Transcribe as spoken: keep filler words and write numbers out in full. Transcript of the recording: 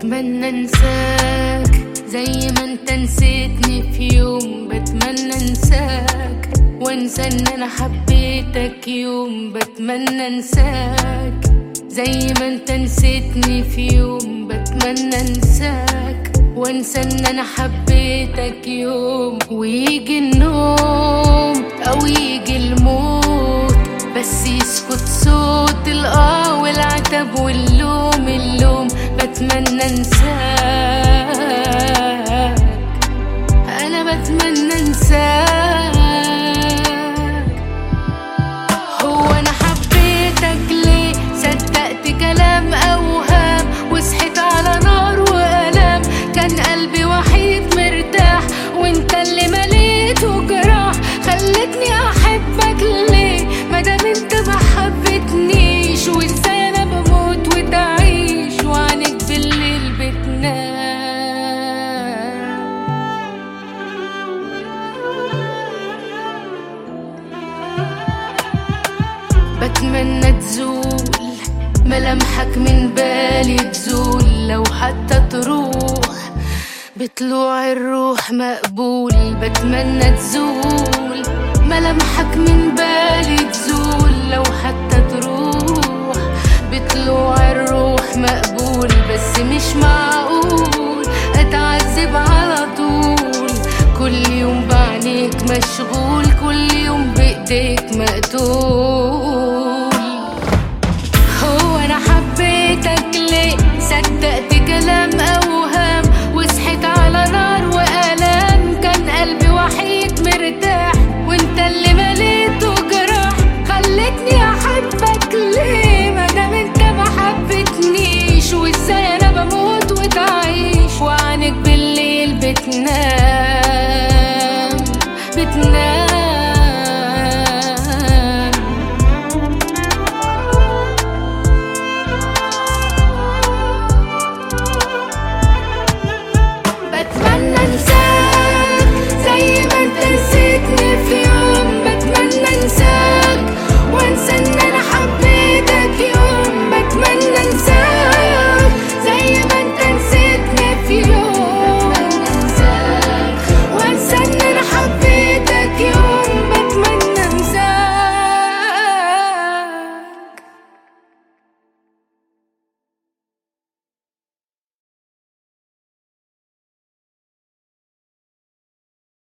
بتمنى انساك زي ما انت نسيتني في يوم. بتمنى انساك وانسى ان انا حبيتك يوم. بتمنى انساك زي ما انت نسيتني في يوم. بتمنى انساك وانسى ان انا حبيتك يوم. ويجي النوم او يجي الموت بس يسكت صوت الاه والعتب واللوم اللوم. بتمنى انساك، انا بتمنى انساك. هو انا حبيتك ليه؟ صدقت كلام اوهام وصحيت على نار والام. كان قلبي وحيد مرتاح وانت اللي مليته جراح. خلتني احبك ليه مادام انت ما حبتنيش؟ وازاي انا بموت وتعيش وعنك بالليل بتنام؟ بتمنى تزول ملامحك من بالي، تزول لو حتى تروح بطلوع الروح مقبول. بتمنى تزول ملامحك من بالي، تزول لو حتى تروح بطلوع الروح مقبول. بس مش معقول اتعذب على طول، كل يوم بعينيك مشغول، كل يوم بايديك مقتول.